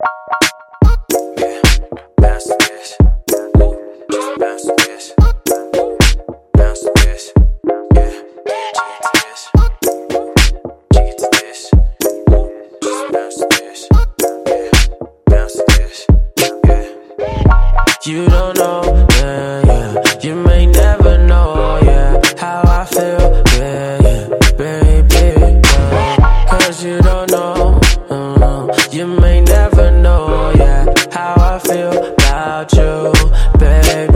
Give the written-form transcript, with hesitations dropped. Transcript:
Yeah, bounce to this. Just bounce to this. Bounce to this. Yeah, jig it to this. Just bounce to this. Yeah, bounce to this. Yeah. You don't know, yeah, yeah. You may never know, yeah, how I feel, yeah, yeah, baby. Cause you don't know, you may never know, yeah, how I feel about you, baby.